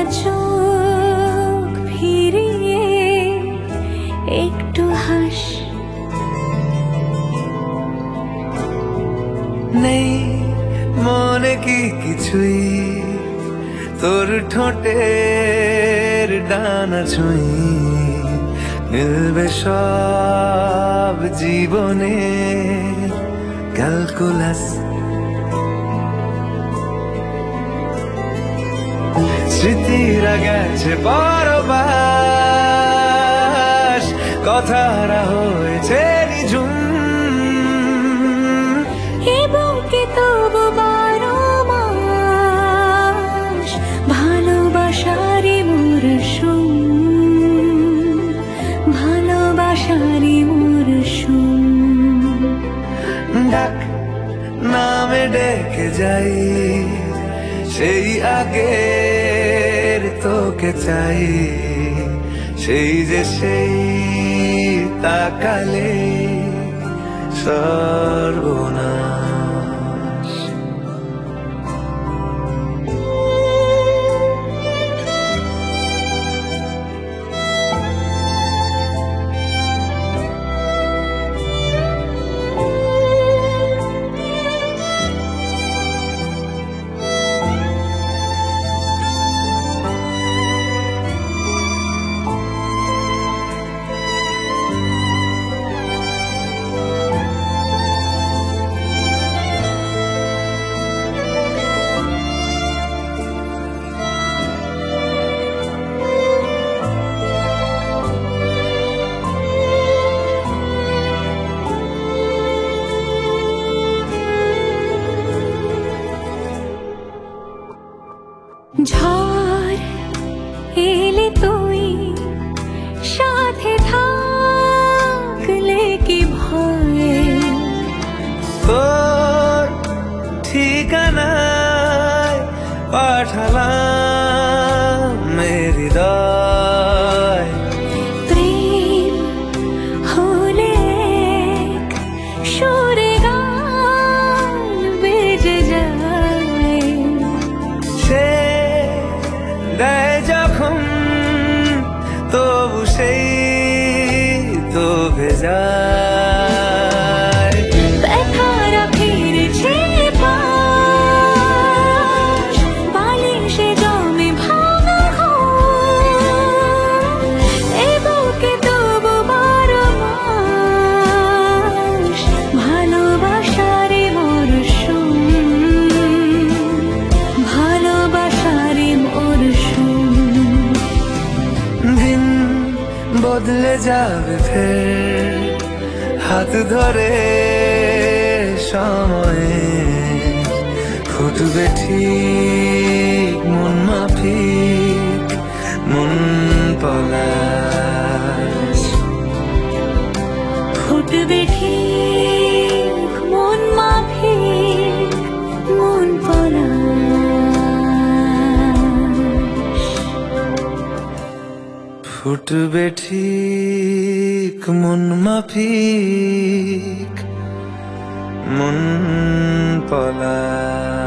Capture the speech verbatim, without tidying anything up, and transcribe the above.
চোখ ফিরিয়ে একটু হাস। নেই মনে কি কিছুই, তোর ঠোঁটের ডানা ছুঁই, মিলবে সব জীবনে ক্যালকুলাস। স্মৃতিরা গেছে পরবাস, কথারা হয়েছে নিঝুম। এ বুকে তবু বারো মাস ভালোবাসারই মরশুম, ভালোবাসারই মরশুম। ডাক নামে ডেকে যাই, সেই আগের তোকে চাই, সেই যে সেই তাকালে সর্বনাশ। ঝড় এলে তুই সাথে থাকলে কি ভয়, তোর ঠিকানায় পাঠালাম মেরি হৃদয়। প্রেম হলে এক সুরে গান বেজে যায়, সে দেয় যখন তবু সেই তো ভেজায়। ব্যথারা ফিরেছে পাশ, বালিশে জমে ভাঙা ঘুম। এ বুকে তবু বারো মাস ভালোবাসারই মরশুম, ভালোবাসারই মরশুম। দিন বদলে যাবে ফের, হাত ধরে সময়ে ফুটবে ঠিক মন মাফিক মন পলাশ। ফুটবে ঠিক মন মাফিক মন পলাশ। ফুটবে ঠিক মন মাফিক মন পলাশ।